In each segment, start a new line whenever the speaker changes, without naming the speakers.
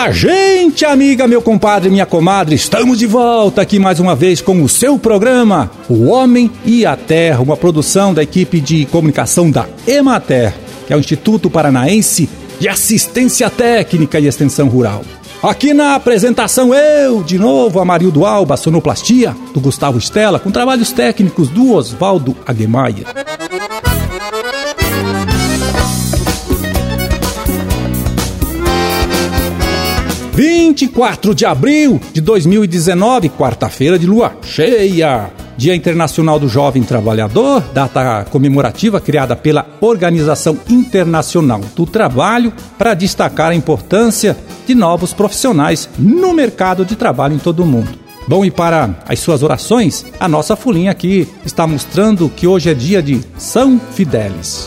Olá, gente amiga, meu compadre, minha comadre, estamos de volta aqui mais uma vez com o seu programa O Homem e a Terra, uma produção da equipe de comunicação da Emater, que é o Instituto Paranaense de Assistência Técnica e Extensão Rural. Aqui na apresentação eu, de novo, Amarildo Alba, sonoplastia do Gustavo Stella, com trabalhos técnicos do Oswaldo Aguemaia. 24 de abril de 2019, quarta-feira de lua cheia, Dia Internacional do Jovem Trabalhador, data comemorativa criada pela Organização Internacional do Trabalho para destacar a importância de novos profissionais no mercado de trabalho em todo o mundo. Bom, e para as suas orações, a nossa folhinha aqui está mostrando que hoje é dia de São Fidélis.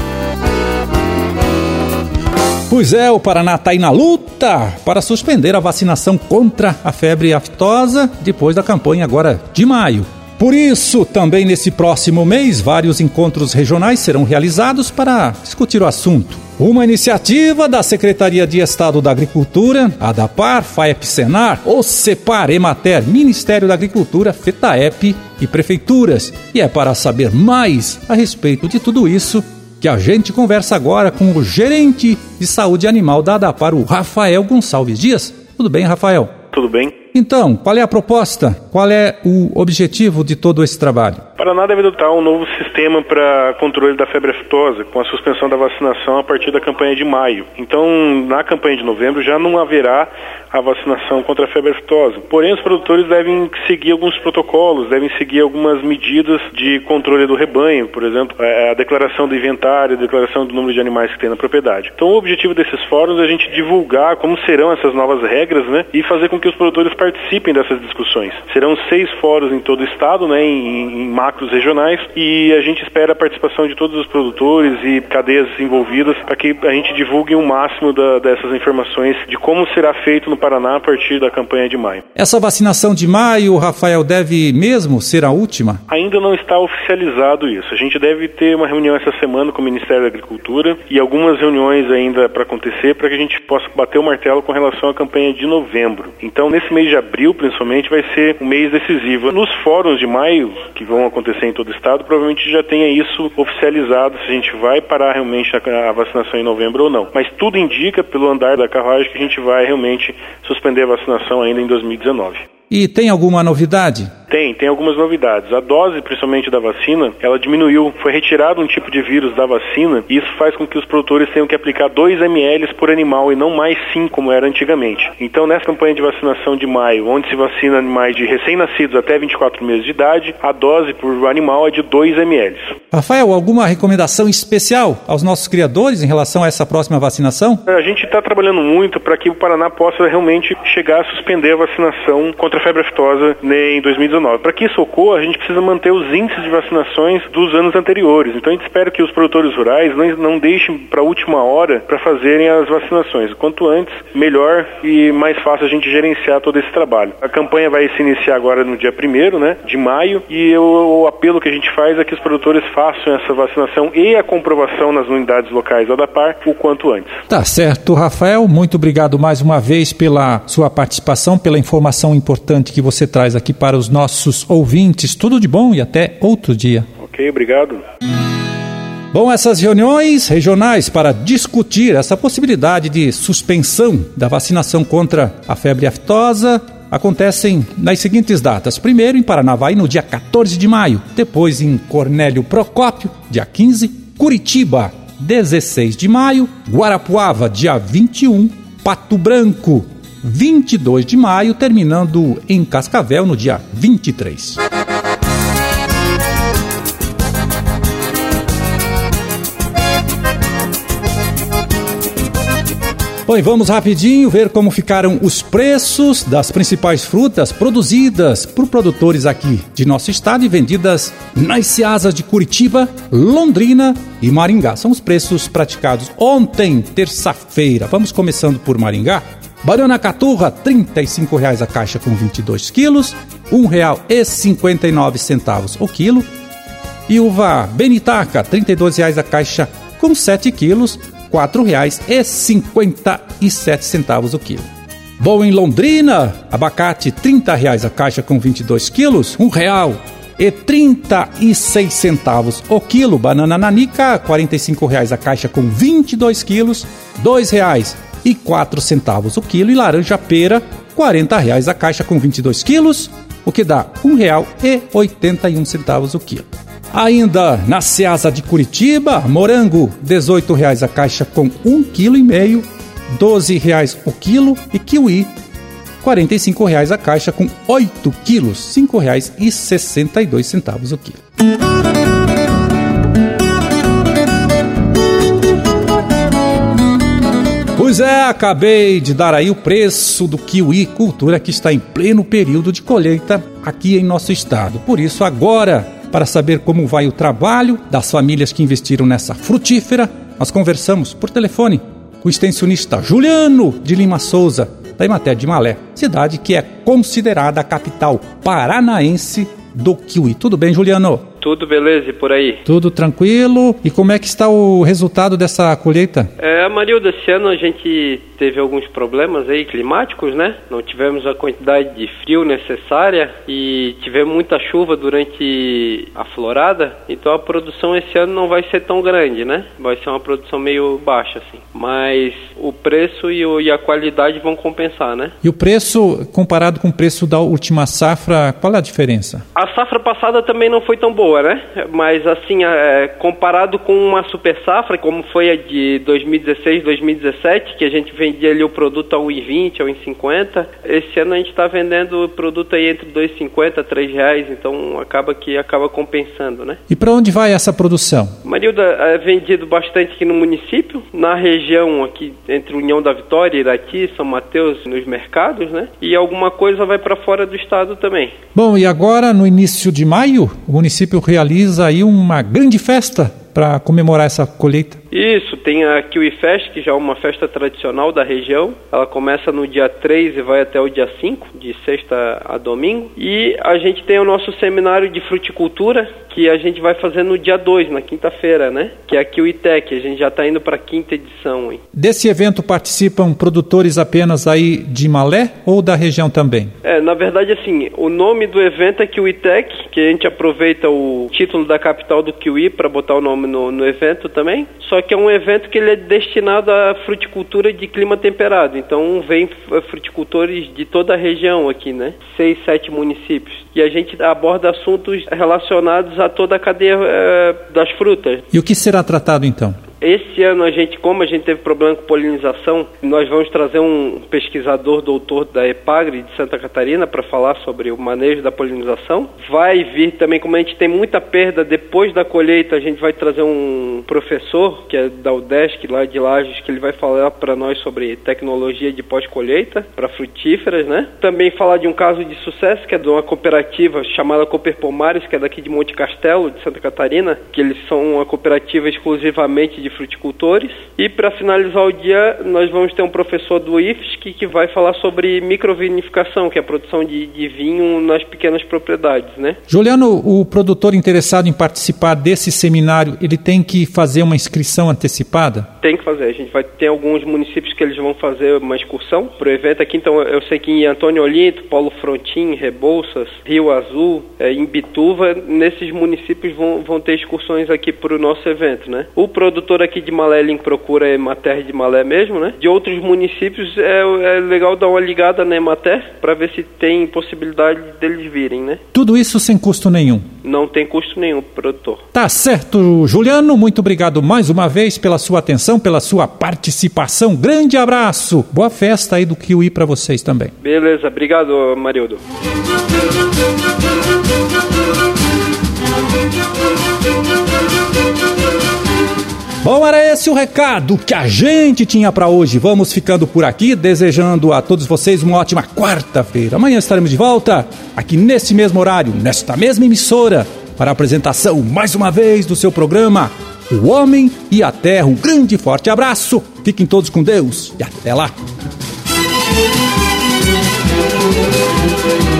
Pois é, o Paraná está aí na luta para suspender a vacinação contra a febre aftosa depois da campanha agora de maio. Por isso, também nesse próximo mês, vários encontros regionais serão realizados para discutir o assunto. Uma iniciativa da Secretaria de Estado da Agricultura, ADAPAR, FAEP-Senar, OCEPAR, Emater, Ministério da Agricultura, FETAEP e Prefeituras. E é para saber mais a respeito de tudo isso que a gente conversa agora com o gerente de saúde animal da ADAPAR, o Rafael Gonçalves Dias. Tudo bem, Rafael?
Tudo bem.
Então, qual é a proposta? Qual é o objetivo de todo esse trabalho?
O Paraná deve adotar um novo sistema para controle da febre aftosa, com a suspensão da vacinação a partir da campanha de maio. Então, na campanha de novembro já não haverá a vacinação contra a febre aftosa. Porém, os produtores devem seguir alguns protocolos, devem seguir algumas medidas de controle do rebanho, por exemplo, a declaração do inventário, a declaração do número de animais que tem na propriedade. Então, o objetivo desses fóruns é a gente divulgar como serão essas novas regras, né, e fazer com que os produtores participem dessas discussões. Serão 6 fóruns em todo o estado, né, em macros regionais, e a gente espera a participação de todos os produtores e cadeias envolvidas para que a gente divulgue o máximo dessas informações de como será feito no Paraná a partir da campanha de maio.
Essa vacinação de maio, Rafael, deve mesmo ser a última?
Ainda não está oficializado isso. A gente deve ter uma reunião essa semana com o Ministério da Agricultura e algumas reuniões ainda para acontecer para que a gente possa bater o martelo com relação à campanha de novembro. Então, nesse mês de abril, principalmente, vai ser um mês decisivo. Nos fóruns de maio, que vão acontecer em todo o estado, provavelmente já tenha isso oficializado, se a gente vai parar realmente a vacinação em novembro ou não. Mas tudo indica, pelo andar da carruagem, que a gente vai realmente suspender a vacinação ainda em 2019.
E tem alguma novidade?
Tem algumas novidades. A dose, principalmente da vacina, ela diminuiu. Foi retirado um tipo de vírus da vacina e isso faz com que os produtores tenham que aplicar 2 ml por animal e não mais 5, como era antigamente. Então, nessa campanha de vacinação de maio, onde se vacina animais de recém-nascidos até 24 meses de idade, a dose por animal é de 2 ml.
Rafael, alguma recomendação especial aos nossos criadores em relação a essa próxima vacinação?
A gente está trabalhando muito para que o Paraná possa realmente chegar a suspender a vacinação contra a febre aftosa em 2019. Para que isso ocorra, a gente precisa manter os índices de vacinações dos anos anteriores. Então a gente espera que os produtores rurais não deixem para a última hora para fazerem as vacinações. Quanto antes, melhor e mais fácil a gente gerenciar todo esse trabalho. A campanha vai se iniciar agora no dia 1º, né, de maio, e o apelo que a gente faz é que os produtores façam essa vacinação e a comprovação nas unidades locais da ADAPAR o quanto antes.
Tá certo, Rafael. Muito obrigado mais uma vez pela sua participação, pela informação importante que você traz aqui para os nossos ouvintes. Tudo de bom e até outro dia.
Ok, obrigado.
Bom, essas reuniões regionais para discutir essa possibilidade de suspensão da vacinação contra a febre aftosa acontecem nas seguintes datas. Primeiro em Paranavaí, no dia 14 de maio. Depois em Cornélio Procópio, dia 15. Curitiba, 16 de maio. Guarapuava, dia 21. Pato Branco, 22 de maio, terminando em Cascavel no dia 23. Bom, e vamos rapidinho ver como ficaram os preços das principais frutas produzidas por produtores aqui de nosso estado e vendidas nas seasas de Curitiba, Londrina e Maringá. São os preços praticados ontem, terça-feira. Vamos começando por Maringá. Banana caturra, R$ 35,00 a caixa com 22 quilos, R$ 1,59 o quilo. E uva Benitaca, R$ 32,00 a caixa com 7 quilos, R$ 4,57 o quilo. Bom, em Londrina, abacate R$30 a caixa com 22 quilos, R$1,36 o quilo. Banana nanica, R$45 a caixa com 22 quilos, R$2,04 o quilo. E laranja pera, R$40 a caixa com 22 quilos, o que dá R$1,81 o quilo. Ainda na Ceasa de Curitiba, morango, R$18 a caixa com 1,5 kg, R$12 o quilo. E kiwi, R$45 a caixa com 8 quilos, R$5,62 o quilo. Pois é, acabei de dar aí o preço do kiwi, cultura que está em pleno período de colheita aqui em nosso estado. Por isso, agora, para saber como vai o trabalho das famílias que investiram nessa frutífera, nós conversamos por telefone com o extensionista Juliano de Lima Souza, da Emater de Malé, cidade que é considerada a capital paranaense do kiwi. Tudo bem, Juliano?
Tudo beleza, e por aí?
Tudo tranquilo. E como é que está o resultado dessa colheita?
Marilda, esse ano a gente teve alguns problemas aí climáticos, né? Não tivemos a quantidade de frio necessária e tivemos muita chuva durante a florada, então a produção esse ano não vai ser tão grande, né? Vai ser uma produção meio baixa, assim. Mas o preço e a qualidade vão compensar, né?
E o preço, comparado com o preço da última safra, qual é a diferença?
A safra passada também não foi tão boa, né? Mas assim, comparado com uma super safra, como foi a de 2016, 2017, que a gente vendia ali o produto a R$1,20, a R$1,50, esse ano a gente está vendendo o produto aí entre R$2,50 a R$3, então acaba compensando, né?
E para onde vai essa produção?
Marilda, é vendido bastante aqui no município, na região aqui entre União da Vitória, Irati, São Mateus, nos mercados, né? E alguma coisa vai para fora do estado também.
Bom, e agora no início de maio, o município realiza aí uma grande festa para comemorar essa colheita.
Isso, tem a Kiwi Fest, que já é uma festa tradicional da região. Ela começa no dia 3 e vai até o dia 5, de sexta a domingo. E a gente tem o nosso seminário de fruticultura, que a gente vai fazer no dia 2, na quinta-feira, né? Que é a Kiwi Tech, a gente já está indo para a 5ª edição, hein?
Desse evento participam produtores apenas aí de Malé ou da região também?
Na verdade, assim, o nome do evento é Kiwi Tech, que a gente aproveita o título da capital do kiwi para botar o nome no evento também. Só que é um evento que ele é destinado à fruticultura de clima temperado. Então vem fruticultores de toda a região aqui, né? 6, 7 municípios. E a gente aborda assuntos relacionados a toda a cadeia das frutas.
E o que será tratado então?
Esse ano, como a gente teve problema com polinização, nós vamos trazer um pesquisador doutor da EPAGRE de Santa Catarina para falar sobre o manejo da polinização. Vai vir também, como a gente tem muita perda depois da colheita, a gente vai trazer um professor, que é da UDESC, lá de Lages, que ele vai falar para nós sobre tecnologia de pós-colheita para frutíferas, né? Também falar de um caso de sucesso, que é de uma cooperativa chamada Cooper Pomares, que é daqui de Monte Castelo, de Santa Catarina, que eles são uma cooperativa exclusivamente de fruticultores. E para finalizar o dia, nós vamos ter um professor do IFSC que vai falar sobre microvinificação, que é a produção de vinho nas pequenas propriedades, né?
Juliano, o produtor interessado em participar desse seminário, ele tem que fazer uma inscrição antecipada?
Tem que fazer. A gente vai ter alguns municípios que eles vão fazer uma excursão para o evento aqui. Então eu sei que em Antônio Olinto, Paulo Frontin, Rebouças, Rio Azul, Imbituva, nesses municípios vão ter excursões aqui para o nosso evento, né? O produtor aqui de Malé, ele procura a Emater de Malé mesmo, né? De outros municípios é legal dar uma ligada na Emater para ver se tem possibilidade deles virem, né?
Tudo isso sem custo nenhum?
Não tem custo nenhum, produtor.
Tá certo, Juliano, muito obrigado mais uma vez pela sua atenção, pela sua participação. Grande abraço, boa festa aí do kiwi para vocês também.
Beleza, obrigado, Marildo.
Bom, era esse o recado que a gente tinha para hoje. Vamos ficando por aqui, desejando a todos vocês uma ótima quarta-feira. Amanhã estaremos de volta, aqui nesse mesmo horário, nesta mesma emissora, para a apresentação, mais uma vez, do seu programa O Homem e a Terra. Um grande e forte abraço, fiquem todos com Deus e até lá.